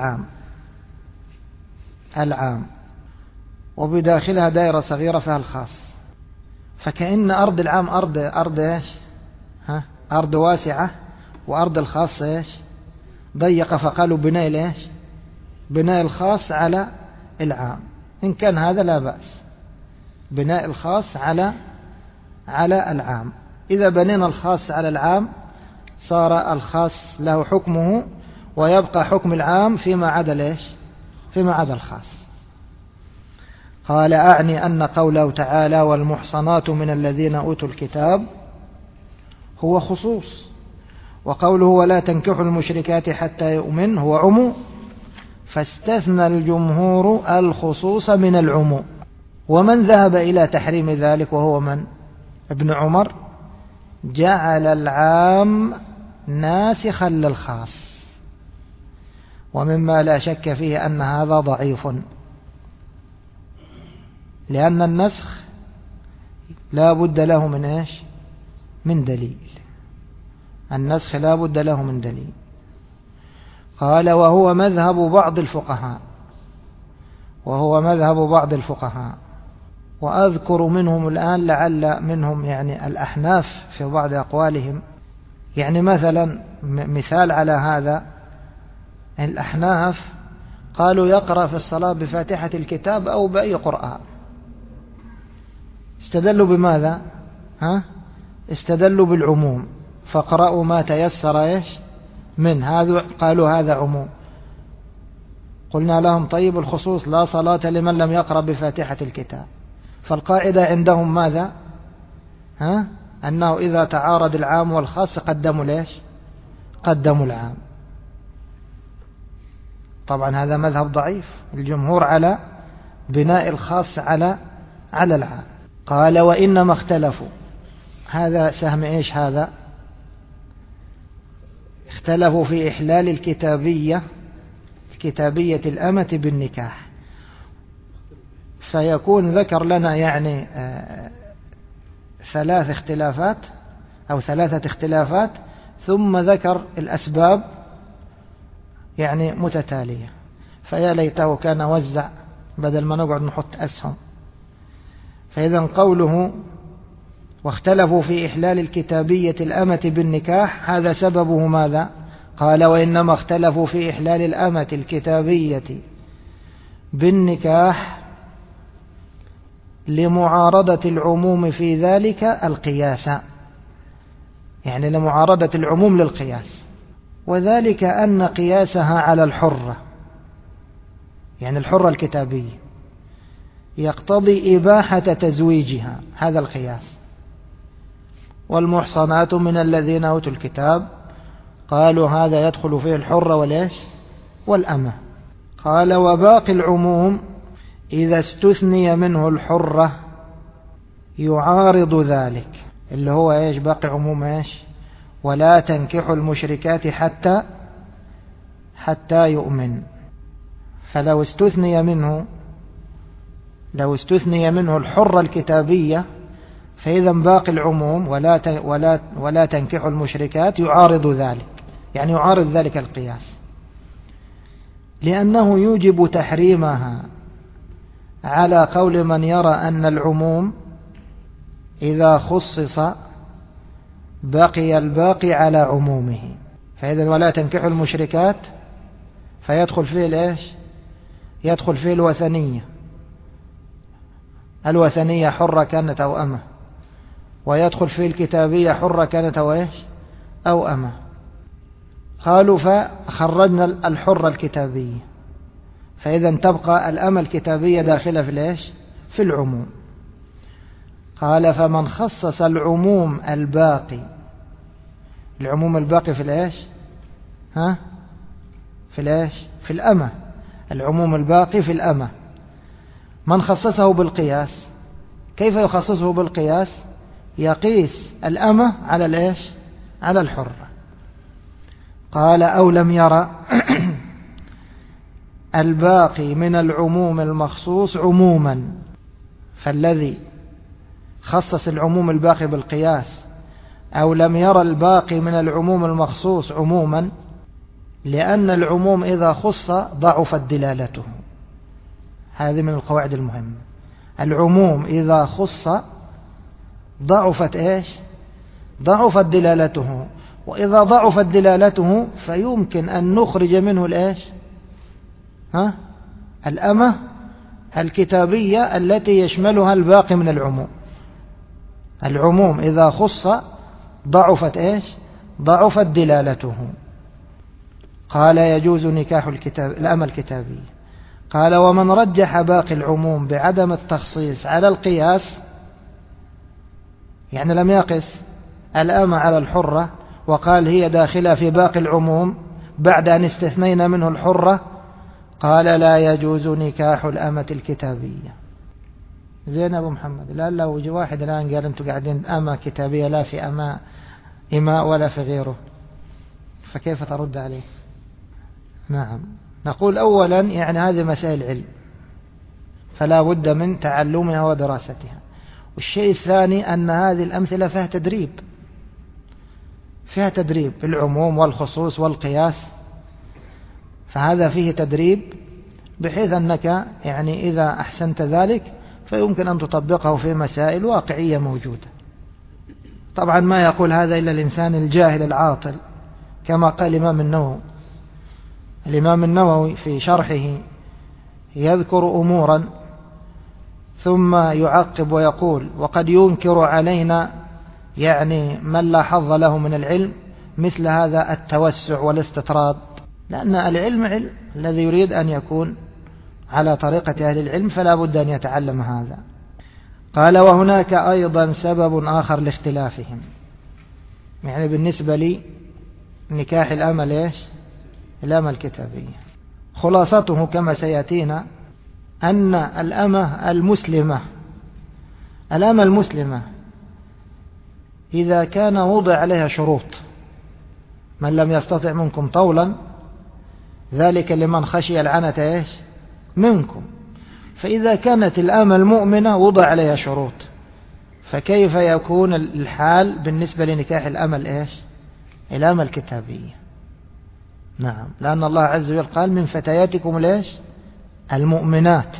العام وبداخلها دائرة صغيرة فيها الخاص، فكأن أرض العام أرض إيش؟ أرض واسعة، وأرض الخاص إيش؟ ضيق، فقالوا بناء ليش؟ بناء الخاص على العام. إن كان هذا لا بأس، بناء الخاص على العام. إذا بنينا الخاص على العام صار الخاص له حكمه ويبقى حكم العام فيما عدا ليش؟ فيما عدا الخاص. قال أعني أن قوله تعالى والمحصنات من الذين أوتوا الكتاب هو خصوص، وقوله ولا تنكحوا المشركات حتى يؤمن هو عموم، فاستثنى الجمهور الخصوص من العموم. ومن ذهب إلى تحريم ذلك وهو من؟ ابن عمر، جعل العام ناسخا للخاص، ومما لا شك فيه أن هذا ضعيف، لأن النسخ لا بد له من إيش؟ من دليل. النسخ لا بد له من دليل. قال وهو مذهب بعض الفقهاء، وهو مذهب بعض الفقهاء، وأذكر منهم الآن لعل منهم يعني الأحناف في بعض أقوالهم. يعني مثلا مثال على هذا، الأحناف قالوا يقرأ في الصلاة بفاتحة الكتاب أو بأي قرآن. استدلوا بماذا؟ استدلوا بالعموم، فقرأوا ما تيسر إيش من هذا، قالوا هذا عموم. قلنا لهم طيب الخصوص لا صلاة لمن لم يقرأ بفاتحة الكتاب. فالقاعدة عندهم ماذا؟ أنه إذا تعارض العام والخاص قدموا ليش؟ قدموا العام. طبعا هذا مذهب ضعيف، الجمهور على بناء الخاص على العام. قال وإنما اختلفوا، هذا سهم إيش هذا؟ اختلفوا في إحلال الكتابية الأمة بالنكاح. فيكون ذكر لنا يعني ثلاث اختلافات أو ثلاثة اختلافات، ثم ذكر الأسباب يعني متتالية. فيا ليته كان وزع بدل ما نقعد نحط أسهم. فإذا قوله واختلفوا في إحلال الكتابية الأمة بالنكاح، هذا سببه ماذا؟ قال وإنما اختلفوا في إحلال الأمة الكتابية بالنكاح لمعارضة العموم في ذلك القياس، يعني لمعارضة العموم للقياس، وذلك أن قياسها على الحرة، يعني الحرة الكتابية، يقتضي إباحة تزويجها، هذا القياس. والمحصنات من الذين أوتوا الكتاب، قالوا هذا يدخل فيه الحرة والإيش؟ والأمة. قال وباقي العموم إذا استثني منه الحرة يعارض ذلك، اللي هو إيش؟ باقي عموم إيش؟ ولا تنكحوا المشركات حتى يؤمن. فلو استثني منه الحرة الكتابية، فإذا باقي العموم ولا تنكحوا المشركات يعارض ذلك، يعني يعارض ذلك القياس، لأنه يوجب تحريمها على قول من يرى أن العموم إذا خصص بقي الباقي على عمومه. فإذا ولا تنكحوا المشركات فيدخل فيه الإيش؟ يدخل فيه الوثنية. الوثنية حرة كانت أو أمة، ويدخل فيه الكتابية حرة كانت أو إيش؟ أو أمة. قالوا فخرجنا الحرة الكتابية، فإذا تبقى الأمة الكتابية داخلة في الإيش؟ في العموم. قال فمن خصص العموم الباقي، العموم الباقي في الإيش؟ في الإيش؟ في الأمة. العموم الباقي في الأمة. من خصصه بالقياس، كيف يخصصه بالقياس؟ يقيس الأمة على الإيش؟ على الحرة. قال أو لم يرى الباقي من العموم المخصوص عموما، فالذي خصص العموم الباقي بالقياس أو لم يرى الباقي من العموم المخصوص عموما، لأن العموم إذا خص ضعفت دلالته. هذه من القواعد المهمة. العموم إذا خص ضعفت إيش؟ ضعفت دلالته. وإذا ضعفت دلالته فيمكن أن نخرج منه الإيش؟ الأمة الكتابية التي يشملها الباقي من العموم. العموم إذا خص ضعفت إيش؟ ضعفت دلالته. قال يجوز نكاح الأمة الكتابية. قال ومن رجح باقي العموم بعدم التخصيص على القياس، يعني لم يقس الأمة على الحرة وقال هي داخلة في باقي العموم بعد أن استثنينا منه الحرة، قال لا يجوز نكاح الأمة الكتابية. زين أبو محمد، لا لو يجي واحد الآن قال أنتم قاعدين أمة كتابية لا في إماء ولا في غيره، فكيف ترد عليه؟ نعم، نقول أولا يعني هذه مسائل علم فلا بد من تعلمها ودراستها. والشيء الثاني أن هذه الأمثلة فيها تدريب، فيها تدريب في العموم والخصوص والقياس، فهذا فيه تدريب بحيث أنك يعني إذا أحسنت ذلك فيمكن أن تطبقه في مسائل واقعية موجودة. طبعا ما يقول هذا إلا الإنسان الجاهل العاطل، كما قال الإمام النووي. الإمام النووي في شرحه يذكر أمورا ثم يعقب ويقول وقد ينكر علينا يعني من لا حظ له من العلم مثل هذا التوسع والاستطراد، لأن العلم علم، الذي يريد أن يكون على طريقة أهل العلم فلا بد أن يتعلم هذا. قال وهناك أيضا سبب آخر لاختلافهم، يعني بالنسبة لي نكاح الأمة ليش؟ الأمة الكتابية. خلاصته كما سيأتينا أن الأمة المسلمة إذا كان وضع عليها شروط، من لم يستطع منكم طولا ذلك لمن خشي العنة إيش؟ منكم. فإذا كانت الأمة المؤمنة وضع عليها شروط، فكيف يكون الحال بالنسبة لنكاح الأمة الإيش؟ الأمة الكتابية. نعم، لأن الله عز وجل قال من فتياتكم الإيش؟ المؤمنات.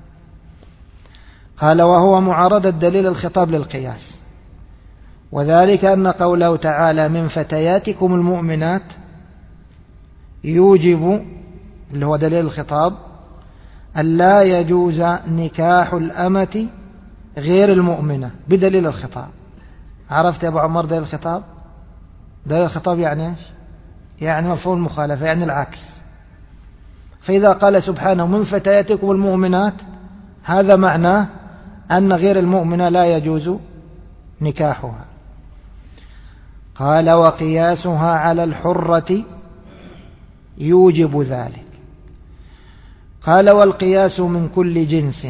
قال وهو معارضة دليل الخطاب للقياس، وذلك أن قوله تعالى من فتياتكم المؤمنات يوجب، اللي هو دليل الخطاب، أن لا يجوز نكاح الأمة غير المؤمنة بدليل الخطاب. عرفت يا أبو عمر دليل الخطاب؟ دليل الخطاب يعني إيش؟ يعني مفهوم المخالفة، يعني العكس. فإذا قال سبحانه من فتياتكم المؤمنات، هذا معناه أن غير المؤمنة لا يجوز نكاحها. قال وقياسها على الحرة يوجب ذلك. قال والقياس من كل جنس،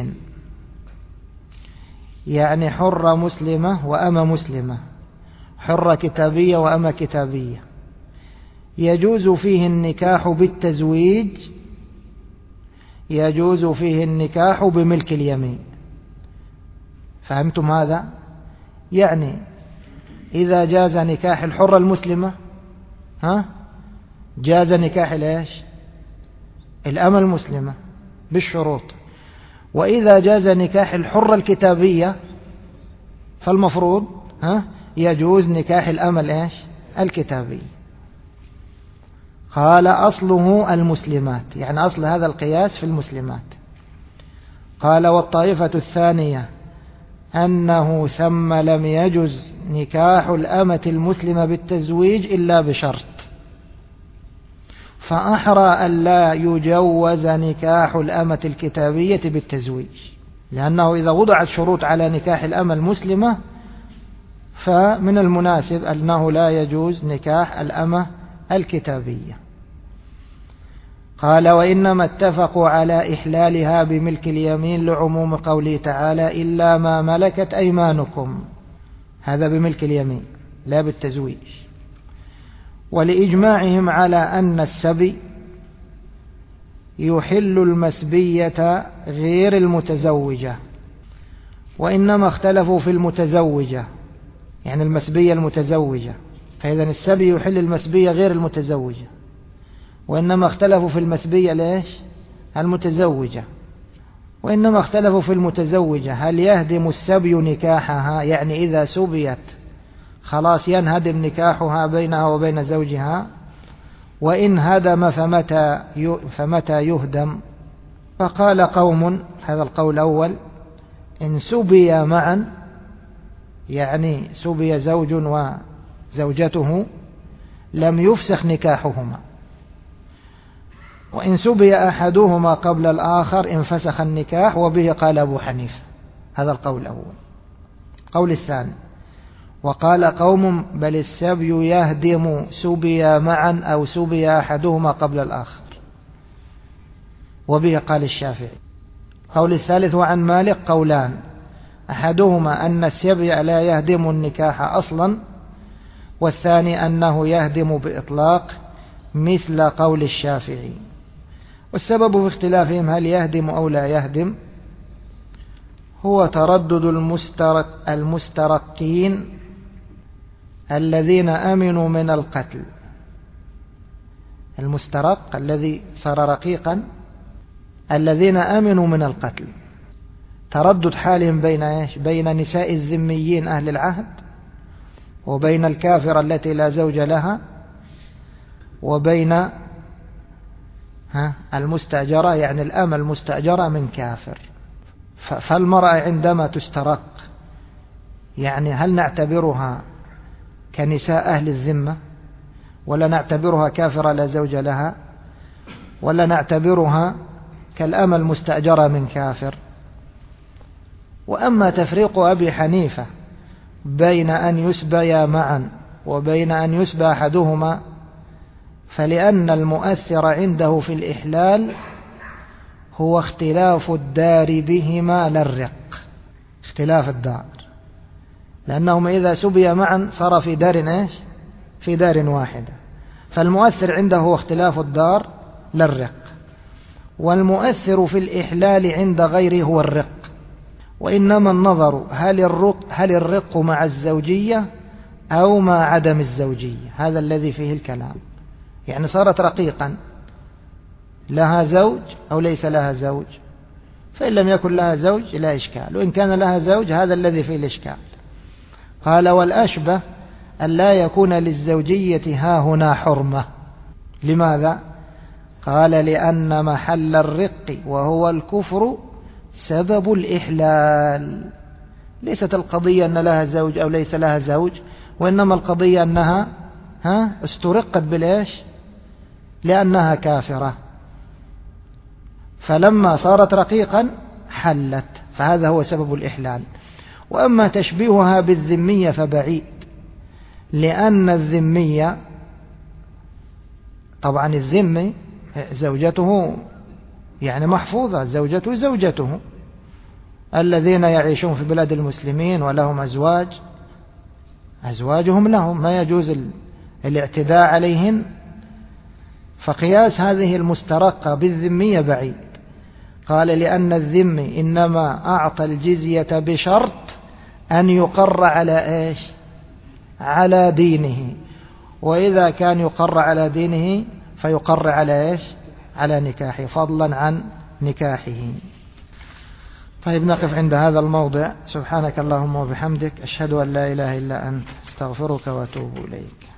يعني حرة مسلمة وأمة مسلمة، حرة كتابية وأمة كتابية، يجوز فيه النكاح بالتزويج، يجوز فيه النكاح بملك اليمين. فهمتم هذا؟ يعني إذا جاز نكاح الحرة المسلمة جاز نكاح الإيش؟ الأمة المسلمة بالشروط. وإذا جاز نكاح الحرة الكتابية فالمفروض يجوز نكاح الأمة الإيش؟ الكتابية. قال أصله المسلمات، يعني أصل هذا القياس في المسلمات. قال والطائفة الثانية أنه ثم لم يجز نكاح الأمة المسلمة بالتزويج إلا بشرط، فأحرى أن لا يجوز نكاح الأمة الكتابية بالتزويج، لأنه إذا وضعت شروط على نكاح الأمة المسلمة فمن المناسب أنه لا يجوز نكاح الأمة الكتابية. قال وإنما اتفقوا على إحلالها بملك اليمين لعموم قوله تعالى إلا ما ملكت أيمانكم، هذا بملك اليمين لا بالتزويج، ولإجماعهم على أن السبي يحل المسبية غير المتزوجة، وإنما اختلفوا في المتزوجة، يعني المسبية المتزوجة، فإذا السبي يحل المسبية غير المتزوجة، وإنما اختلفوا في المسبية ليش المتزوجة، وإنما اختلفوا في المتزوجة هل يهدم السبي نكاحها، يعني إذا سبيت خلاص ينهدم نكاحها بينها وبين زوجها، وإن هدم فمتى يهدم. فقال قوم، هذا القول الأول، إن سبي معا يعني سبي زوج وزوجته لم يفسخ نكاحهما، وإن سبي أحدهما قبل الآخر انفسخ النكاح، وبه قال أبو حنيفة. هذا القول الأول. قول الثاني وقال قوم بل السبي يهدم سبي معا أو سبي أحدهما قبل الآخر، وبه قال الشافعي. قول الثالث وعن مالك قولان، أحدهما أن السبي لا يهدم النكاح أصلا، والثاني أنه يهدم بإطلاق مثل قول الشافعي. والسبب في اختلافهم هل يهدم أو لا يهدم هو تردد المسترقين الذين أمنوا من القتل. المسترق الذي صار رقيقا، الذين أمنوا من القتل، تردد حالهم بين نساء الذميين أهل العهد، وبين الكافرة التي لا زوج لها، وبين المستأجرة يعني الأمة المستأجرة من كافر. فالمرأة عندما تسترق يعني هل نعتبرها كنساء أهل الذمة، ولا نعتبرها كافرة لا زوج لها، ولا نعتبرها كالأمة المستأجرة من كافر؟ وأما تفريق أبي حنيفة بين أن يسبيا معا وبين أن يسبى أحدهما، فلأن المؤثر عنده في الإحلال هو اختلاف الدار بهما لا الرق، اختلاف الدار، لأنهما إذا سبيا معا صار في دار في دار واحدة، فالمؤثر عنده هو اختلاف الدار لا الرق، والمؤثر في الإحلال عند غيره هو الرق. وإنما النظر هل الرق مع الزوجية أو مع عدم الزوجية، هذا الذي فيه الكلام. يعني صارت رقيقا لها زوج أو ليس لها زوج، فإن لم يكن لها زوج لا إشكال، وإن كان لها زوج هذا الذي فيه الإشكال. قال والأشبه أن لا يكون للزوجية ها هنا حرمة. لماذا؟ قال لأن محل الرق وهو الكفر سبب الإحلال، ليست القضية أن لها زوج أو ليس لها زوج، وإنما القضية أنها استرقت بالإيش؟ لأنها كافرة، فلما صارت رقيقا حلت، فهذا هو سبب الإحلال. وأما تشبيهها بالذمية فبعيد، لأن الذمية طبعا الذمي زوجته يعني محفوظة، زوجته زوجته، الذين يعيشون في بلاد المسلمين ولهم أزواجهم لهم، ما يجوز الاعتداء عليهن. فقياس هذه المسترقة بالذمية بعيد. قال لأن الذمي إنما أعطى الجزية بشرط أن يقر على إيش؟ على دينه، وإذا كان يقر على دينه فيقر على إيش؟ على نكاحه، فضلا عن نكاحه. طيب نقف عند هذا الموضع. سبحانك اللهم وبحمدك، أشهد أن لا إله إلا أنت، استغفرك وأتوب إليك.